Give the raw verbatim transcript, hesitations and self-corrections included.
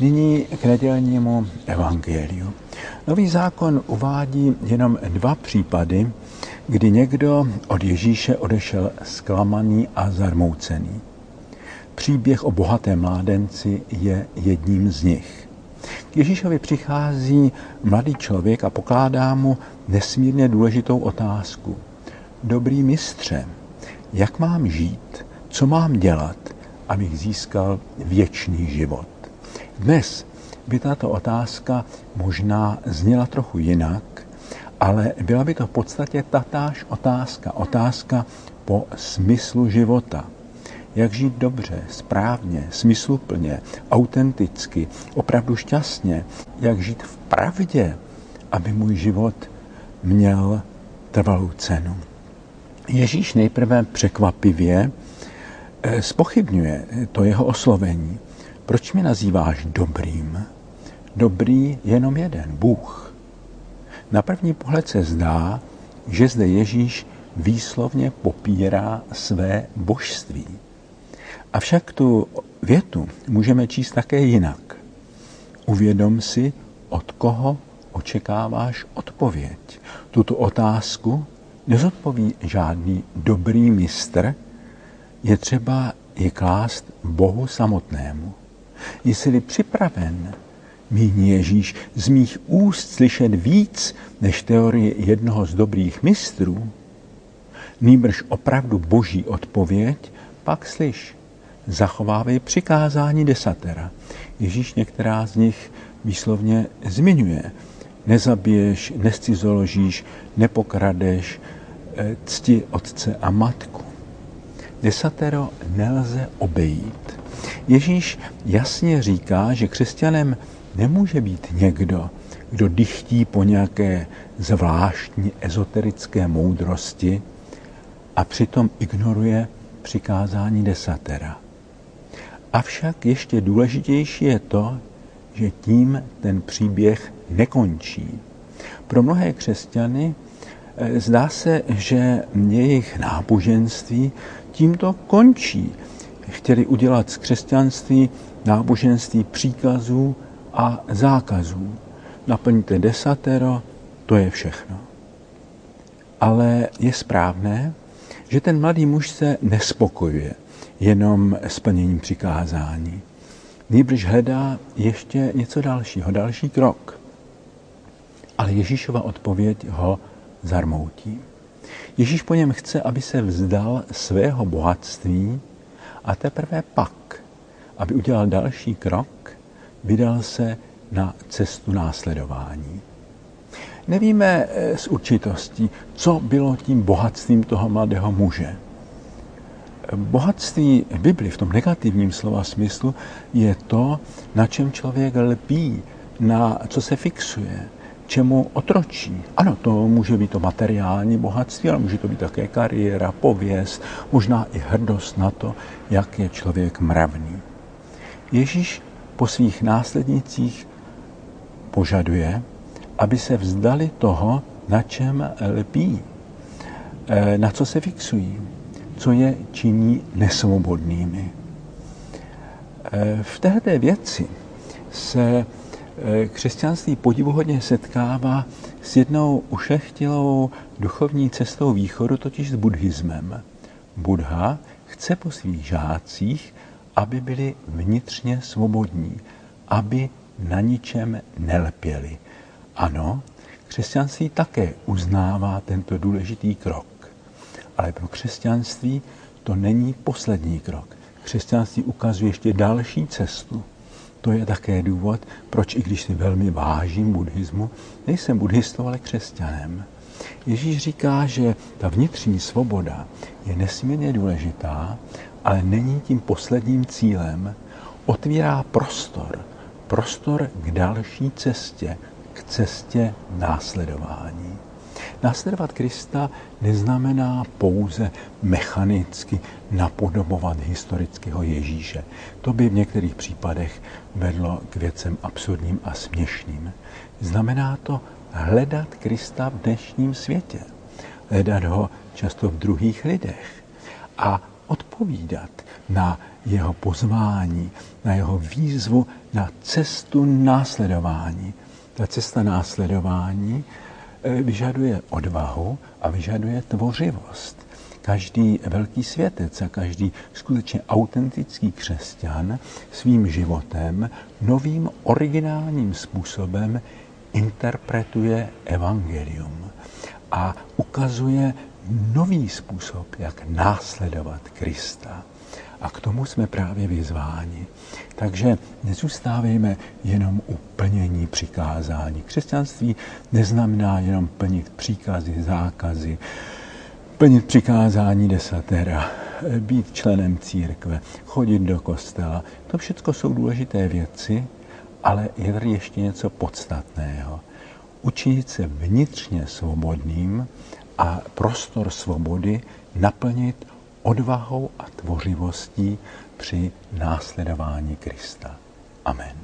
Nyní k nedělnímu evangeliu. Nový zákon uvádí jenom dva případy, kdy někdo od Ježíše odešel zklamaný a zarmoucený. Příběh o bohatém mládenci je jedním z nich. K Ježíšovi přichází mladý člověk a pokládá mu nesmírně důležitou otázku. Dobrý mistře, jak mám žít, co mám dělat, abych získal věčný život? Dnes by tato otázka možná zněla trochu jinak, ale byla by to v podstatě tatáž otázka, otázka po smyslu života. Jak žít dobře, správně, smysluplně, autenticky, opravdu šťastně, jak žít v pravdě, aby můj život měl trvalou cenu. Ježíš nejprve překvapivě zpochybňuje to jeho oslovení. Proč mě nazýváš dobrým? Dobrý jenom jeden, Bůh. Na první pohled se zdá, že zde Ježíš výslovně popírá své božství. Avšak tu větu můžeme číst také jinak. Uvědom si, od koho očekáváš odpověď. Tuto otázku nezodpoví žádný dobrý mistr, je třeba ji klást Bohu samotnému. Jsi-li připraven, míní Ježíš, z mých úst slyšet víc než teorie jednoho z dobrých mistrů, nýbrž opravdu boží odpověď, pak slyš, zachovávej přikázání desatera. Ježíš některá z nich výslovně zmiňuje. Nezabiješ, nescizoložíš, nepokradeš, cti otce a matku. Desatero nelze obejít. Ježíš jasně říká, že křesťanem nemůže být někdo, kdo dychtí po nějaké zvláštní ezoterické moudrosti a přitom ignoruje přikázání desatera. Avšak ještě důležitější je to, že tím ten příběh nekončí. Pro mnohé křesťany zdá se, že jejich náboženství tímto končí. Chtěli udělat z křesťanství náboženství příkazů a zákazů. Naplňte desatero, to je všechno. Ale je správné, že ten mladý muž se nespokojuje jenom splněním přikázání. Nýbrž hledá ještě něco dalšího, další krok. Ale Ježíšova odpověď ho zarmoutí. Ježíš po něm chce, aby se vzdal svého bohatství a teprve pak, aby udělal další krok, vydal se na cestu následování. Nevíme s určitostí, co bylo tím bohatstvím toho mladého muže. Bohatství v Bibli v tom negativním slova smyslu je to, na čem člověk lpí, na co se fixuje, čemu otročí. Ano, to může být to materiální bohatství, ale může to být také kariéra, pověst, možná i hrdost na to, jak je člověk mravný. Ježíš po svých následnicích požaduje, aby se vzdali toho, na čem lpí, na co se fixují, co je činí nesvobodnými. V této věci se křesťanství podivuhodně setkává s jednou ušlechtilou duchovní cestou východu, totiž s buddhismem. Buddha chce po svých žácích, aby byli vnitřně svobodní, aby na ničem nelpěli. Ano, křesťanství také uznává tento důležitý krok. Ale pro křesťanství to není poslední krok. Křesťanství ukazuje ještě další cestu. To je také důvod, proč, i když si velmi vážím buddhismu, nejsem buddhistou, ale křesťanem. Ježíš říká, že ta vnitřní svoboda je nesmírně důležitá, ale není tím posledním cílem. Otvírá prostor, prostor k další cestě, k cestě následování. Následovat Krista neznamená pouze mechanicky napodobovat historického Ježíše. To by v některých případech vedlo k věcem absurdním a směšným. Znamená to hledat Krista v dnešním světě. Hledat ho často v druhých lidech. A odpovídat na jeho pozvání, na jeho výzvu na cestu následování. Ta cesta následování vyžaduje odvahu a vyžaduje tvořivost. Každý velký světec a každý skutečně autentický křesťan svým životem novým originálním způsobem interpretuje evangelium a ukazuje nový způsob, jak následovat Krista. A k tomu jsme právě vyzváni. Takže nezůstávejme jenom u plnění přikázání. Křesťanství neznamená jenom plnit příkazy, zákazy, plnit přikázání desatera, být členem církve, chodit do kostela. To všechno jsou důležité věci, ale je tady ještě něco podstatného. Učit se vnitřně svobodným a prostor svobody naplnit odvahou a tvořivostí při následování Krista. Amen.